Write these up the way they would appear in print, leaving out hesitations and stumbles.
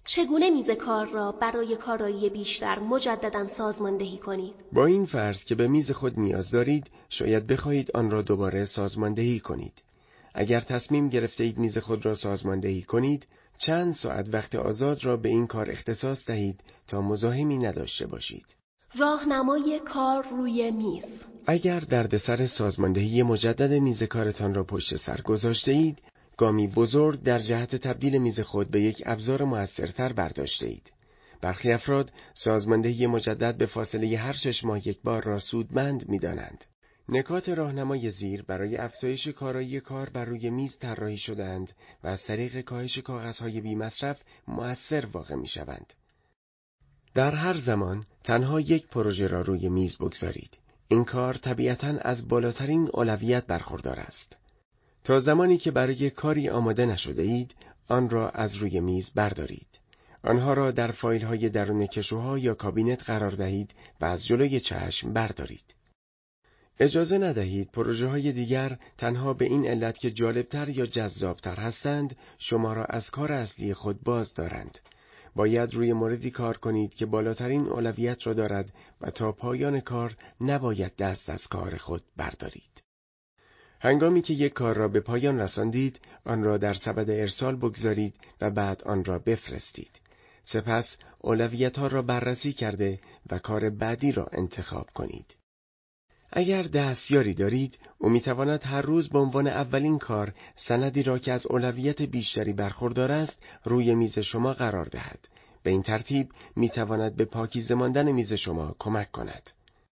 چگونه میز کار را برای کارایی بیشتر مجدداً سازماندهی کنید؟ با این فرض که به میز خود نیاز دارید، شاید بخواهید آن را دوباره سازماندهی کنید. اگر تصمیم گرفته اید میز خود را سازماندهی کنید، چند ساعت وقت آزاد را به این کار اختصاص دهید تا مزاحمی نداشته باشید. راهنمای کار روی میز. اگر دردسر سازماندهی مجدد میز کارتان را پشت سر گذاشته اید، گامی بزرگ در جهت تبدیل میز خود به یک ابزار موثرتر برداشته اید. برخی افراد سازماندهی مجدد به فاصله هر 6 ماه یک بار را سودمند می‌دانند. نکات راهنمای زیر برای افزایش کارایی کار بر روی میز طراحی شده‌اند و از طریق کاهش کاغذهای بی‌مصرف مؤثر واقع می‌شوند. در هر زمان تنها یک پروژه را روی میز بگذارید. این کار طبیعتاً از بالاترین اولویت برخوردار است. تا زمانی که برای کاری آماده نشده اید، آن را از روی میز بردارید. آنها را در فایل‌های درون کشوها یا کابینت قرار دهید و از جلوی چشم بردارید. اجازه ندهید پروژه‌های دیگر تنها به این علت که جالبتر یا جذابتر هستند، شما را از کار اصلی خود باز دارند. باید روی موردی کار کنید که بالاترین اولویت را دارد و تا پایان کار نباید دست از کار خود بردارید. هنگامی که یک کار را به پایان رساندید، آن را در سبد ارسال بگذارید و بعد آن را بفرستید. سپس اولویت‌ها را بررسی کرده و کار بعدی را انتخاب کنید. اگر دستیاری دارید، او می‌تواند هر روز به عنوان اولین کار سندی را که از اولویت بیشتری برخوردار است روی میز شما قرار دهد. به این ترتیب می‌تواند به پاکیزه ماندن میز شما کمک کند.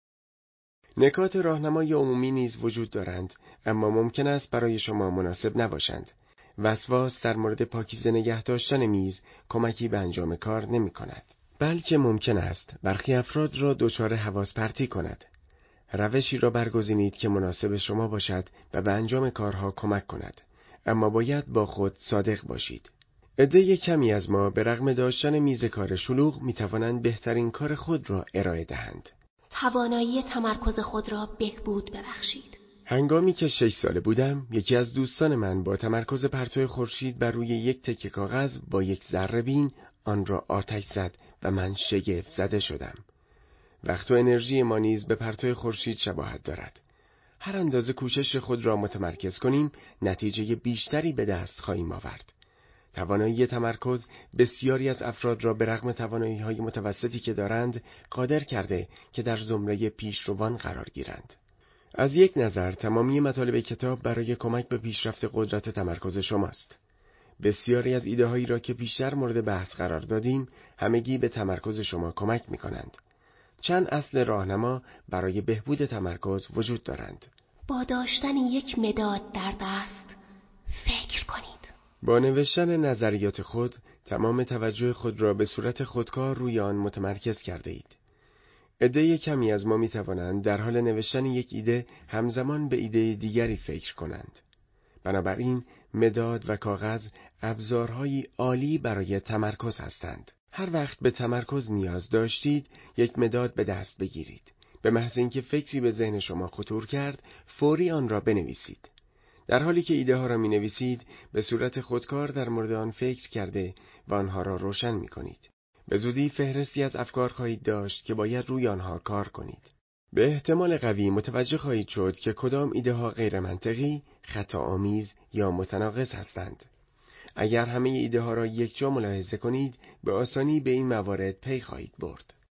نکات راهنمای عمومی نیز وجود دارند، اما ممکن است برای شما مناسب نباشند. وسواس در مورد پاکیزه نگه داشتن میز کمکی به انجام کار نمی‌کند، بلکه ممکن است برخی افراد را دچار حواس پرتی کند. روشی را برگزینید که مناسب شما باشد و به انجام کارها کمک کند، اما باید با خود صادق باشید. عده کمی از ما به رغم داشتن میز کار شلوغ می‌توانند بهترین کار خود را ارائه دهند. توانایی تمرکز خود را بهبود ببخشید. هنگامی که 6 ساله بودم، یکی از دوستان من با تمرکز پرتو خورشید بر روی یک تکه کاغذ با یک ذره‌بین آن را آتش زد و من شگفت زده شدم. وقت و انرژی ما نیز به پرتو خورشید شباهت دارد. هر اندازه کوشش خود را متمرکز کنیم، نتیجه بیشتری به دست خواهیم آورد. توانایی تمرکز بسیاری از افراد را به رغم توانایی‌های متوسطی که دارند، قادر کرده که در زمره پیشروان قرار گیرند. از یک نظر تمامی مطالب کتاب برای کمک به پیشرفت قدرت تمرکز شماست. بسیاری از ایده‌هایی را که بیشتر مورد بحث قرار دادیم، همگی به تمرکز شما کمک می‌کنند. چند اصل راهنما برای بهبود تمرکز وجود دارند. با داشتن یک مداد در دست فکر کنید. با نوشتن نظریات خود، تمام توجه خود را به صورت خودکار روی آن متمرکز کرده اید. عده کمی از ما می توانند در حال نوشتن یک ایده همزمان به ایده دیگری فکر کنند. بنابراین مداد و کاغذ ابزارهایی عالی برای تمرکز هستند. هر وقت به تمرکز نیاز داشتید، یک مداد به دست بگیرید. به محض اینکه فکری به ذهن شما خطور کرد، فوری آن را بنویسید. در حالی که ایده ها را می نویسید، به صورت خودکار در مورد آن فکر کرده و آنها را روشن می کنید. به زودی فهرستی از افکار خواهید داشت که باید روی آنها کار کنید. به احتمال قوی متوجه خواهید شد که کدام ایده ها غیر منطقی، خطا آمیز یا متناقض هستند. اگر همه ایده ها را یک جا ملاحظه کنید، به آسانی به این موارد پی خواهید برد.